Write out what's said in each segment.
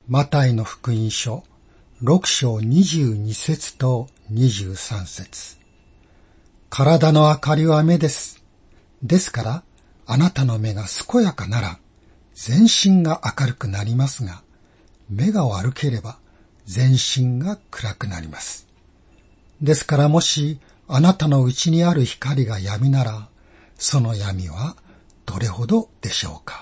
マタイの福音書6章22節と23節。体の明かりは目です。ですから、あなたの目が健やかなら、全身が明るくなりますが、目が悪ければ全身が暗くなります。ですからもしあなたのうちにある光が闇なら、その闇はどれほどでしょうか。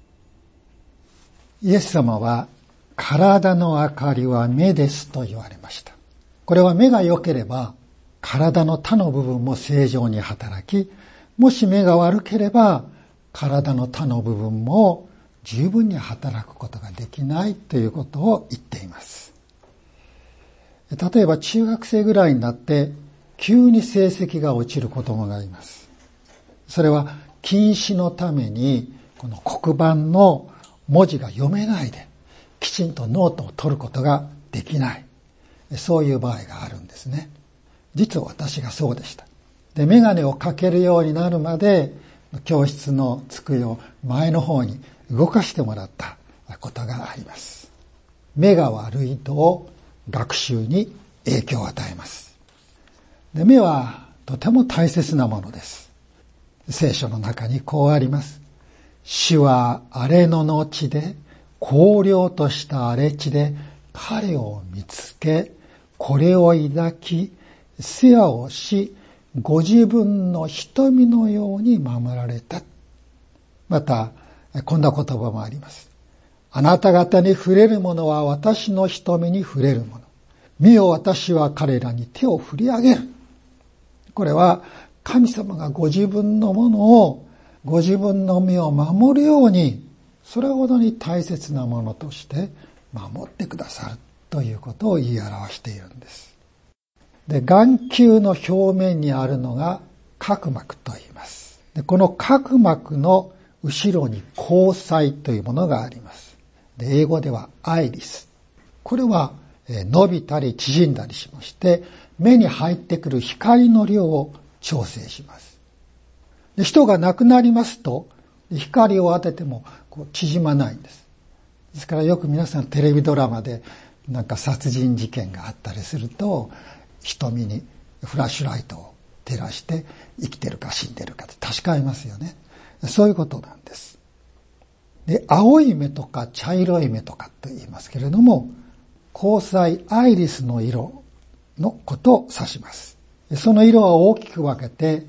イエス様は、体の明かりは目ですと言われました。これは目が良ければ、体の他の部分も正常に働き、もし目が悪ければ、体の他の部分も十分に働くことができないということを言っています。例えば中学生ぐらいになって急に成績が落ちる子供がいます。それは近視のためにこの黒板の文字が読めないできちんとノートを取ることができない。そういう場合があるんですね。実は私がそうでした。で、眼鏡をかけるようになるまで教室の机を前の方に動かしてもらったことがあります。目が悪いと学習に影響を与えます。で、目はとても大切なものです。聖書の中にこうあります。主は荒れ野の地で荒涼とした荒れ地で彼を見つけ、これを抱き、世話をし、ご自分の瞳のように守られた。また、こんな言葉もあります。あなた方に触れるものは私の瞳に触れるもの。見よ、私は彼らに手を振り上げる。これは神様がご自分のものを、ご自分の身を守るように、それほどに大切なものとして守ってくださるということを言い表しているんです。で、眼球の表面にあるのが角膜と言います。で、この角膜の後ろに虹彩というものがあります。で、英語ではアイリス。これは伸びたり縮んだりしまして、目に入ってくる光の量を調整します。で、人が亡くなりますと、光を当てても縮まないんです。ですからよく皆さんテレビドラマでなんか殺人事件があったりすると、瞳にフラッシュライトを照らして生きてるか死んでるかって確かめますよね。そういうことなんです。で、青い目とか茶色い目とかと言いますけれども、虹彩アイリスの色のことを指します。その色は大きく分けて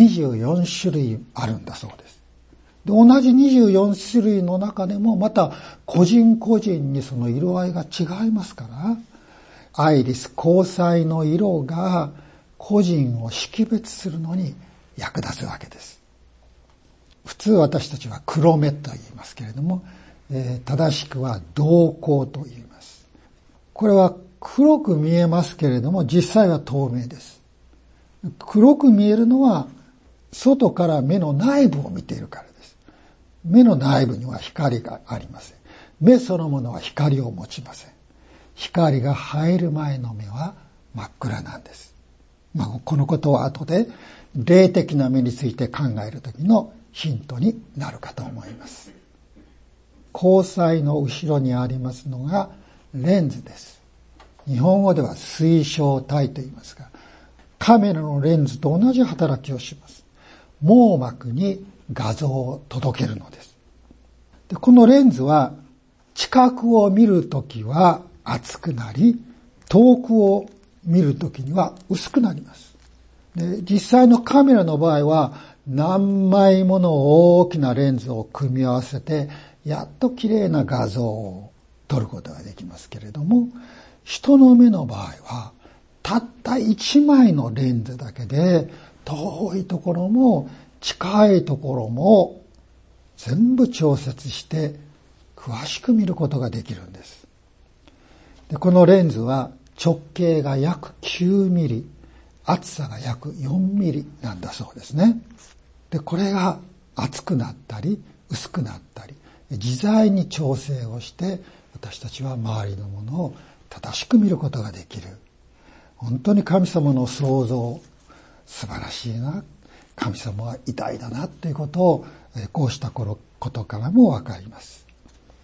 24種類あるんだそうです。で、同じ24種類の中でもまた個人個人にその色合いが違いますから、アイリス、虹彩の色が個人を識別するのに役立つわけです。普通私たちは黒目と言いますけれども、正しくは瞳孔と言います。これは黒く見えますけれども、実際は透明です。黒く見えるのは外から目の内部を見ているからです。目の内部には光がありません。目そのものは光を持ちません。光が入る前の目は真っ暗なんです。このことは後で霊的な目について考えるときのヒントになるかと思います。虹彩の後ろにありますのがレンズです。日本語では水晶体と言いますが、カメラのレンズと同じ働きをします。網膜に画像を届けるのです。で、このレンズは近くを見るときは厚くなり、遠くを見るときには薄くなります。で、実際のカメラの場合は何枚もの大きなレンズを組み合わせてやっと綺麗な画像を撮ることができますけれども、人の目の場合はたった1枚のレンズだけで遠いところも近いところも全部調節して詳しく見ることができるんです。で、このレンズは直径が約9ミリ、厚さが約4ミリなんだそうですね。で、これが厚くなったり薄くなったり自在に調整をして私たちは周りのものを正しく見ることができる。本当に神様の創造素晴らしいな、神様は偉大だなということをこうしたことからもわかります。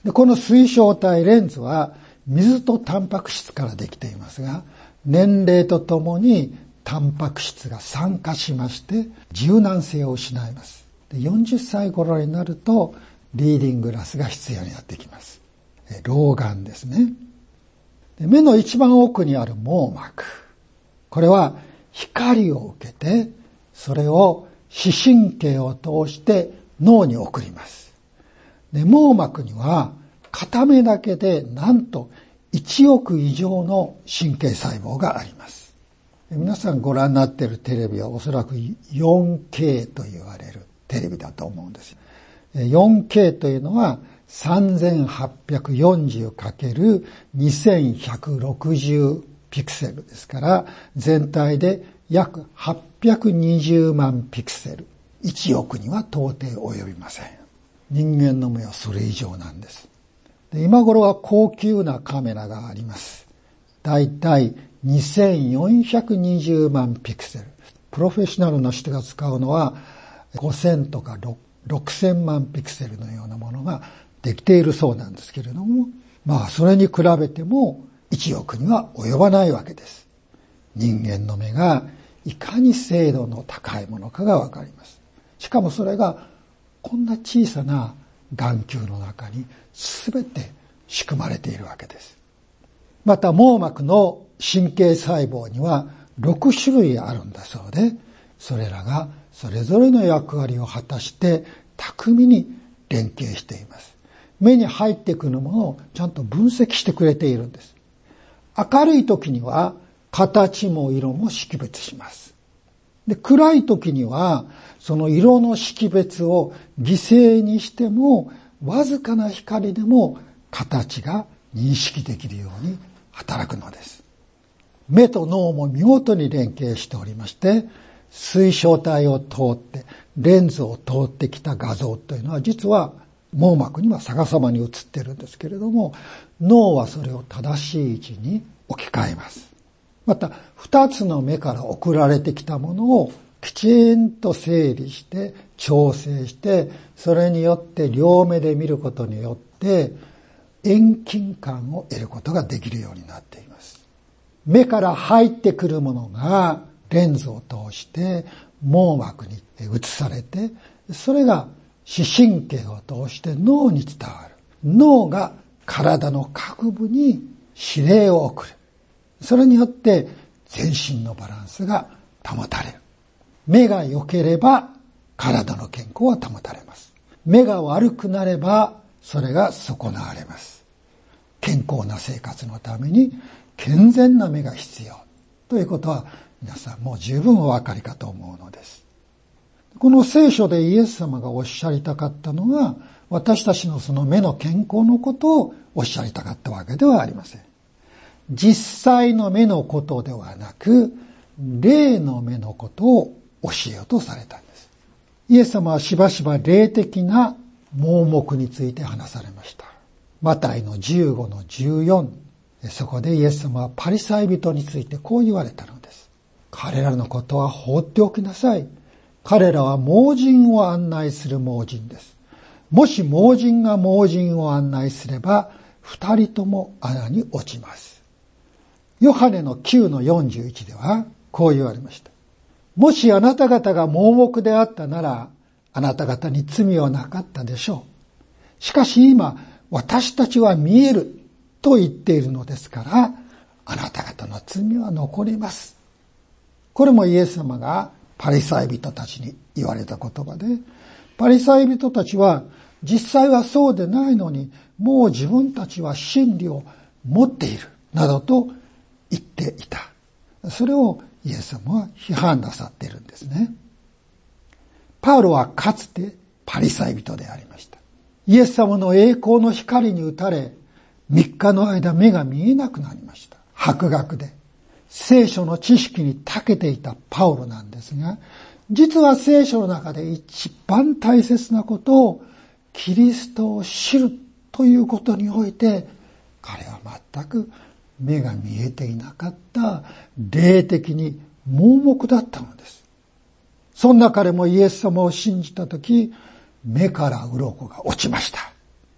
で、この水晶体レンズは水とタンパク質からできていますが、年齢とともにタンパク質が酸化しまして柔軟性を失います。で、40歳頃になるとリーディンググラスが必要になってきます。老眼ですね。で、目の一番奥にある網膜。これは光を受けて、それを視神経を通して脳に送ります。で、網膜には片目だけでなんと1億以上の神経細胞があります。皆さんご覧になっているテレビはおそらく 4K と言われるテレビだと思うんです。4K というのは 3840×2160 ピクセルですから、全体で約820万ピクセル。1億には到底及びません。人間の目はそれ以上なんです。で、今頃は高級なカメラがあります。だいたい2420万ピクセル。プロフェッショナルの人が使うのは5000とか6000万ピクセルのようなものができているそうなんですけれども、それに比べても1億には及ばないわけです。人間の目がいかに精度の高いものかがわかります。しかもそれがこんな小さな眼球の中に全て仕組まれているわけです。また網膜の神経細胞には6種類あるんだそうで、それらがそれぞれの役割を果たして巧みに連携しています。目に入ってくるものをちゃんと分析してくれているんです。明るい時には形も色も識別します。で、暗い時にはその色の識別を犠牲にしてもわずかな光でも形が認識できるように働くのです。目と脳も見事に連携しておりまして、水晶体を通ってレンズを通ってきた画像というのは実は網膜には逆さまに映っているんですけれども、脳はそれを正しい位置に置き換えます。また2つの目から送られてきたものをきちんと整理して調整して、それによって両目で見ることによって遠近感を得ることができるようになっています。目から入ってくるものがレンズを通して網膜に映されて、それが視神経を通して脳に伝わる。脳が体の各部に指令を送る。それによって全身のバランスが保たれる。目が良ければ体の健康は保たれます。目が悪くなればそれが損なわれます。健康な生活のために健全な目が必要ということは皆さんもう十分お分かりかと思うのです。この聖書でイエス様がおっしゃりたかったのは、私たちのその目の健康のことをおっしゃりたかったわけではありません。実際の目のことではなく、霊の目のことを教えようとされたんです。イエス様はしばしば霊的な盲目について話されました。マタイの15の14、そこでイエス様はパリサイ人についてこう言われたのです。彼らのことは放っておきなさい。彼らは盲人を案内する盲人です。もし盲人が盲人を案内すれば、二人とも穴に落ちます。ヨハネの9の41ではこう言われました。もしあなた方が盲目であったなら、あなた方に罪はなかったでしょう。しかし今、私たちは見えると言っているのですから、あなた方の罪は残ります。これもイエス様がパリサイ人たちに言われた言葉で、パリサイ人たちは実際はそうでないのに、もう自分たちは真理を持っているなどと言っていた。それをイエス様は批判なさっているんですね。パウロはかつてパリサイ人でありました。イエス様の栄光の光に打たれ、3日の間目が見えなくなりました。博学で聖書の知識に長けていたパウロなんですが、実は聖書の中で一番大切なことをキリストを知るということにおいて、彼は全く目が見えていなかった霊的に盲目だったのです。そんな彼もイエス様を信じたとき、目から鱗が落ちました。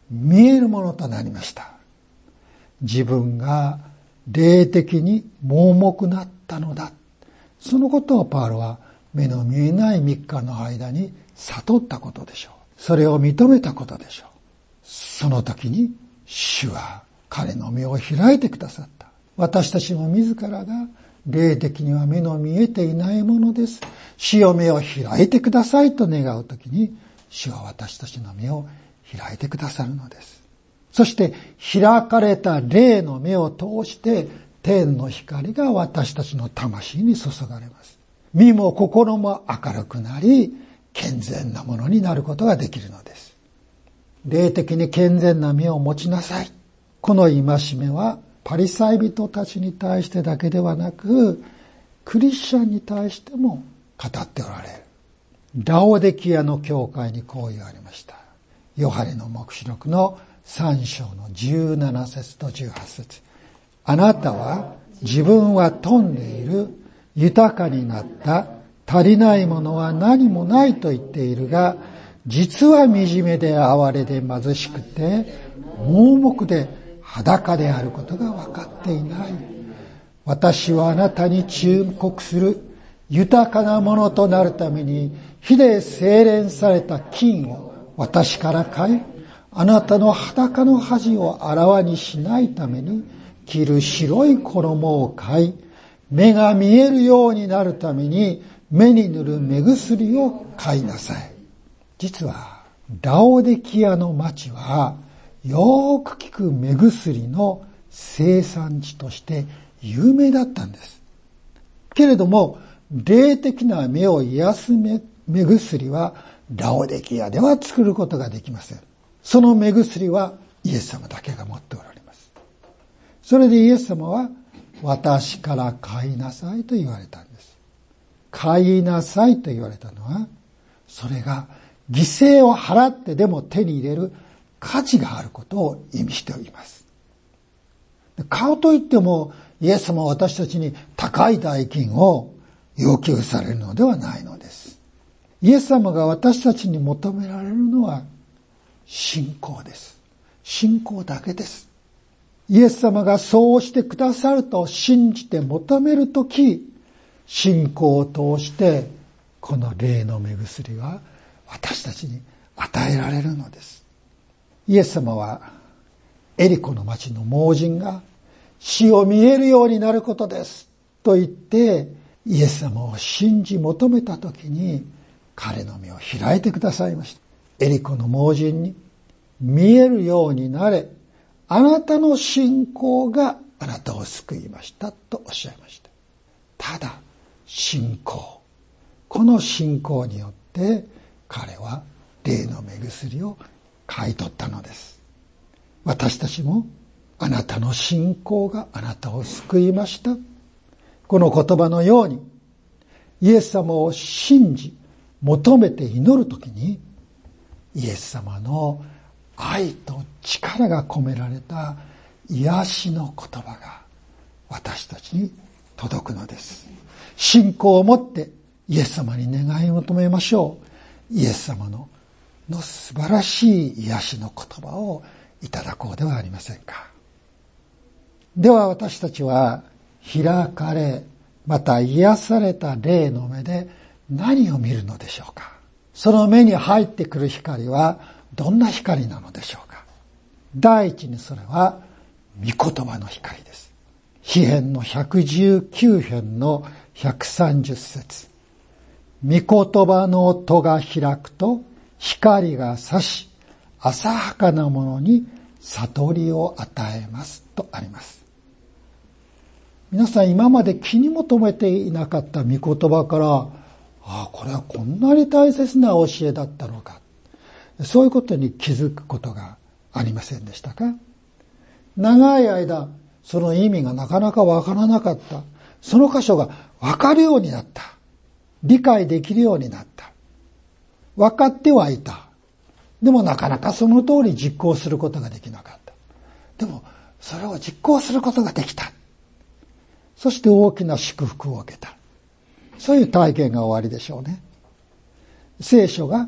見えるものとなりました。自分が霊的に盲目なったのだ。そのことをパウロは目の見えない3日の間に悟ったことでしょう。それを認めたことでしょう。その時に主は彼の目を開いてくださった。私たちも自らが霊的には目の見えていないものです。主よ目を開いてくださいと願うときに、主は私たちの目を開いてくださるのです。そして開かれた霊の目を通して天の光が私たちの魂に注がれます。身も心も明るくなり、健全なものになることができるのです。霊的に健全な目を持ちなさい。この戒めはパリサイ人たちに対してだけではなく、クリスチャンに対しても語っておられる。ラオデキアの教会にこう言われました。ヨハネの黙示録の3章の17節と18節。あなたは自分は富んでいる、豊かになった、足りないものは何もないと言っているが、実は惨めで哀れで貧しくて、盲目で裸であることが分かっていない。私はあなたに忠告する。豊かなものとなるために、火で精錬された金を私から買い、あなたの裸の恥をあらわにしないために、着る白い衣を買い、目が見えるようになるために、目に塗る目薬を買いなさい。実は、ラオデキアの町は、よーく効く目薬の生産地として有名だったんです。けれども、霊的な目を癒す目薬は、ラオデキアでは作ることができません。その目薬はイエス様だけが持っておられます。それでイエス様は、私から買いなさいと言われたんです。買いなさいと言われたのは、それが犠牲を払ってでも手に入れる価値があることを意味しております。買うといっても、イエス様は私たちに高い代金を要求されるのではないのです。イエス様が私たちに求められるのは信仰です。信仰だけです。イエス様がそうしてくださると信じて求めるとき、信仰を通してこの霊の目薬は私たちに与えられるのです。イエス様はエリコの町の盲人が死を見えるようになることですと言ってイエス様を信じ求めたときに彼の目を開いてくださいました。エリコの盲人に見えるようになれ、あなたの信仰があなたを救いましたとおっしゃいました。ただ信仰、この信仰によって彼は霊の目薬を買い取ったのです。私たちもあなたの信仰があなたを救いました。この言葉のようにイエス様を信じ求めて祈るときにイエス様の愛と力が込められた癒しの言葉が私たちに届くのです。信仰を持ってイエス様に願い求めましょう。イエス様の素晴らしい癒しの言葉をいただこうではありませんか。では私たちは開かれ、また癒された霊の目で何を見るのでしょうか。その目に入ってくる光はどんな光なのでしょうか。第一にそれは御言葉の光です。詩編の119編の130節。御言葉の戸が開くと光が差し、浅はかなものに悟りを与えますとあります。皆さん今まで気にも留めていなかった御言葉から、これはこんなに大切な教えだったのか。そういうことに気づくことがありませんでしたか。長い間その意味がなかなかわからなかった。その箇所がわかるようになった。理解できるようになった。分かってはいた。でもなかなかその通り実行することができなかった。でもそれを実行することができた。そして大きな祝福を受けた。そういう体験が終わりでしょうね。聖書が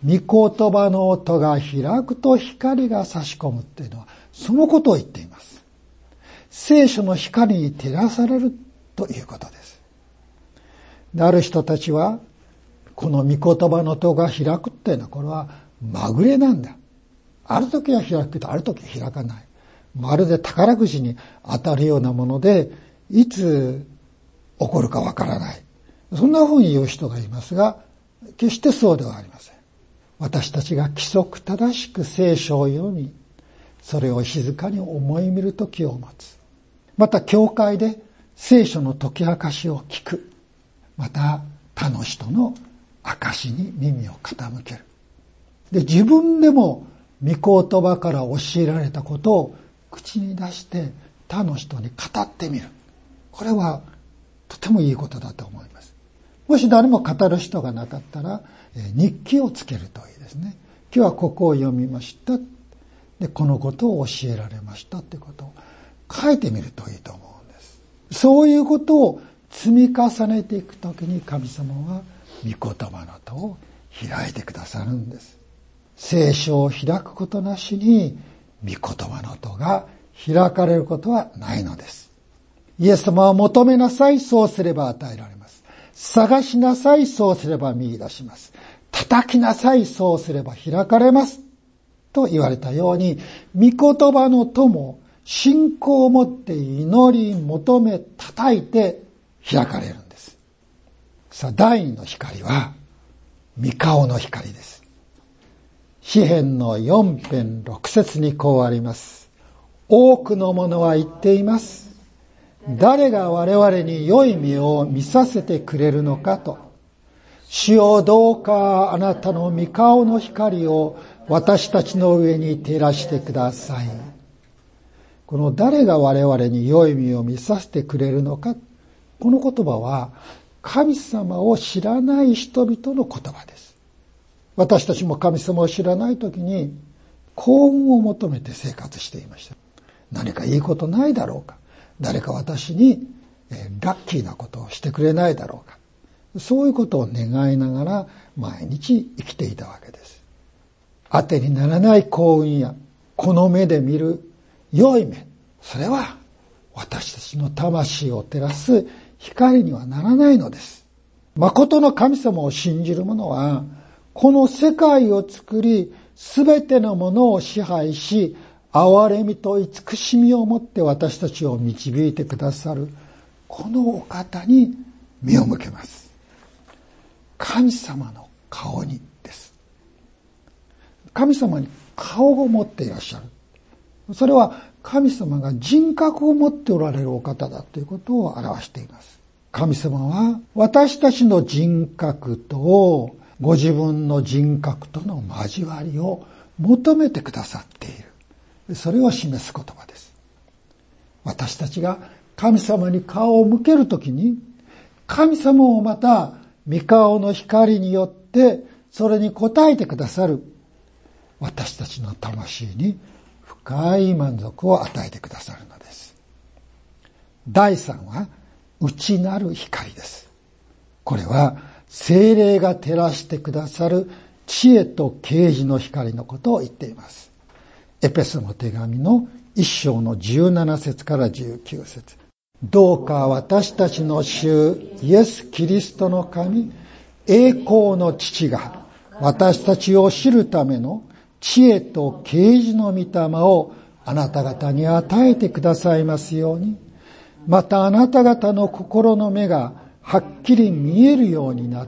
御言葉の音が開くと光が差し込むっていうのは、そのことを言っています。聖書の光に照らされるということです。ある人たちは、この御言葉の音が開くっていうのは、これはまぐれなんだ。ある時は開くけど、ある時は開かない。まるで宝くじに当たるようなもので、いつ起こるかわからない。そんな風に言う人がいますが、決してそうではありません。私たちが規則正しく聖書を読み、それを静かに思い見る時を持つ。また教会で聖書の解き明かしを聞く。また他の人の証に耳を傾ける。で、自分でも御言葉から教えられたことを口に出して他の人に語ってみる。これはとてもいいことだと思います。もし誰も語る人がなかったら、日記をつけるといいですね。今日はここを読みました。で、このことを教えられましたってことを書いてみるといいと思うんです。そういうことを積み重ねていくときに神様は御言葉の戸を開いてくださるんです。聖書を開くことなしに御言葉の戸が開かれることはないのです。イエス様は求めなさい、そうすれば与えられます。探しなさい、そうすれば見出します。叩きなさい、そうすれば開かれます。と言われたように、御言葉の戸も信仰を持って祈り、求め、叩いて開かれるんです。さあ、第二の光は、御顔の光です。詩編の4編6節にこうあります。多くの者は言っています。誰が我々に良い目を見させてくれるのかと。主よ、どうかあなたの御顔の光を私たちの上に照らしてください。この誰が我々に良い目を見させてくれるのか。この言葉は神様を知らない人々の言葉です。私たちも神様を知らないときに幸運を求めて生活していました。何かいいことないだろうか。誰か私にラッキーなことをしてくれないだろうか。そういうことを願いながら毎日生きていたわけです。当てにならない幸運やこの目で見る良い目、それは私たちの魂を照らす光にはならないのです。誠の神様を信じる者はこの世界を作りすべてのものを支配し、憐れみと慈しみをもって私たちを導いてくださるこのお方に目を向けます。神様の顔にです。神様に顔を持っていらっしゃる。それは神様が人格を持っておられるお方だということを表しています。神様は私たちの人格とご自分の人格との交わりを求めてくださっている。それを示す言葉です。私たちが神様に顔を向けるときに、神様をまた御顔の光によってそれに応えてくださる、私たちの魂に深い満足を与えてくださるのです。第3は内なる光です。これは聖霊が照らしてくださる知恵と啓示の光のことを言っています。エペソの手紙の1章の17節から19節。どうか私たちの主イエス・キリストの神、栄光の父が私たちを知るための知恵と啓示の御霊をあなた方に与えてくださいますように、またあなた方の心の目がはっきり見えるようになって、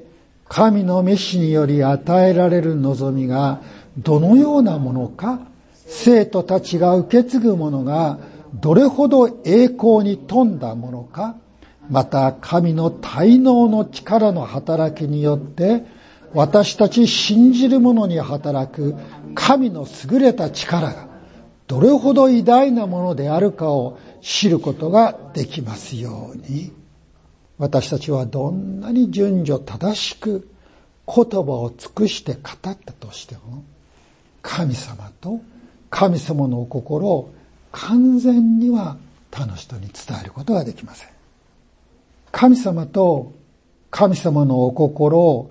神の召しにより与えられる望みがどのようなものか、生徒たちが受け継ぐものがどれほど栄光に富んだものか、また神の大能の力の働きによって私たち信じる者に働く神の優れた力がどれほど偉大なものであるかを知ることができますように。私たちはどんなに順序正しく言葉を尽くして語ったとしても、神様と神様のお心を完全には他の人に伝えることができません。神様と神様のお心を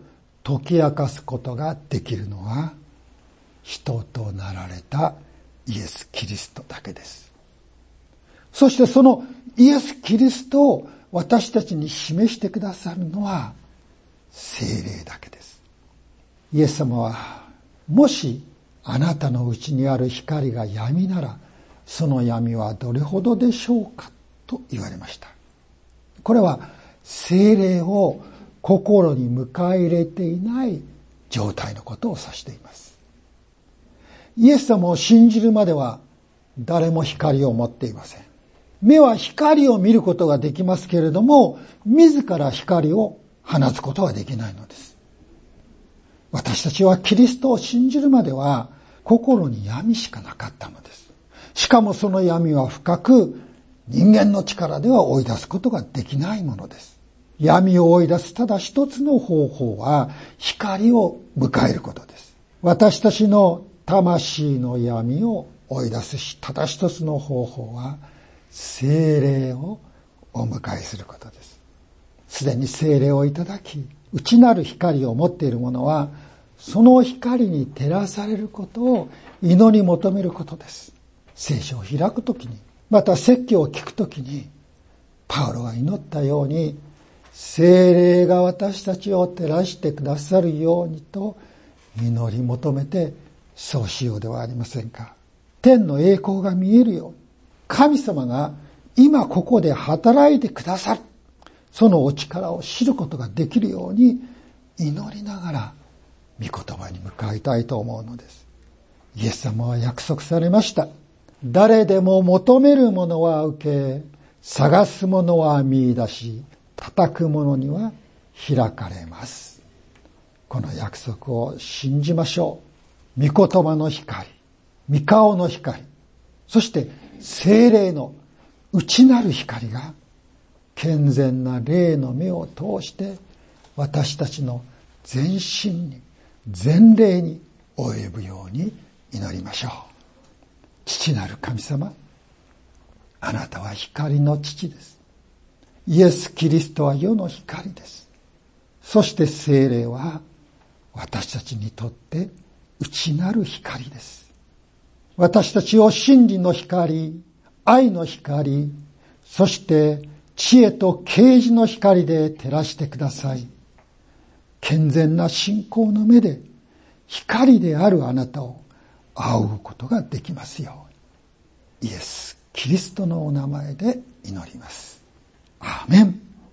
解き明かすことができるのは人となられたイエス・キリストだけです。そしてそのイエス・キリストを私たちに示してくださるのは聖霊だけです。イエス様は、もしあなたのうちにある光が闇なら、その闇はどれほどでしょうかと言われました。これは聖霊を心に迎え入れていない状態のことを指しています。イエス様を信じるまでは誰も光を持っていません。目は光を見ることができますけれども、自ら光を放つことはできないのです。私たちはキリストを信じるまでは心に闇しかなかったのです。しかもその闇は深く、人間の力では追い出すことができないものです。闇を追い出すただ一つの方法は光を迎えることです。私たちの魂の闇を追い出すただ一つの方法は聖霊をお迎えすることです。すでに聖霊をいただき、内なる光を持っている者はその光に照らされることを祈り求めることです。聖書を開くときに、また説教を聞くときに、パウロが祈ったように、聖霊が私たちを照らしてくださるようにと祈り求めて、そうしようではありませんか。天の栄光が見えるように、神様が今ここで働いてくださる、そのお力を知ることができるように祈りながら御言葉に向かいたいと思うのです。イエス様は約束されました。誰でも求めるものは受け、探すものは見出し、叩く者には開かれます。この約束を信じましょう。御言葉の光、御顔の光、そして聖霊の内なる光が健全な霊の目を通して私たちの全身に、全霊に及ぶように祈りましょう。父なる神様、あなたは光の父です。イエス・キリストは世の光です。そして聖霊は私たちにとって内なる光です。私たちを真理の光、愛の光、そして知恵と啓示の光で照らしてください。健全な信仰の目で光であるあなたを仰ぐことができますように。イエス・キリストのお名前で祈ります。アーメン。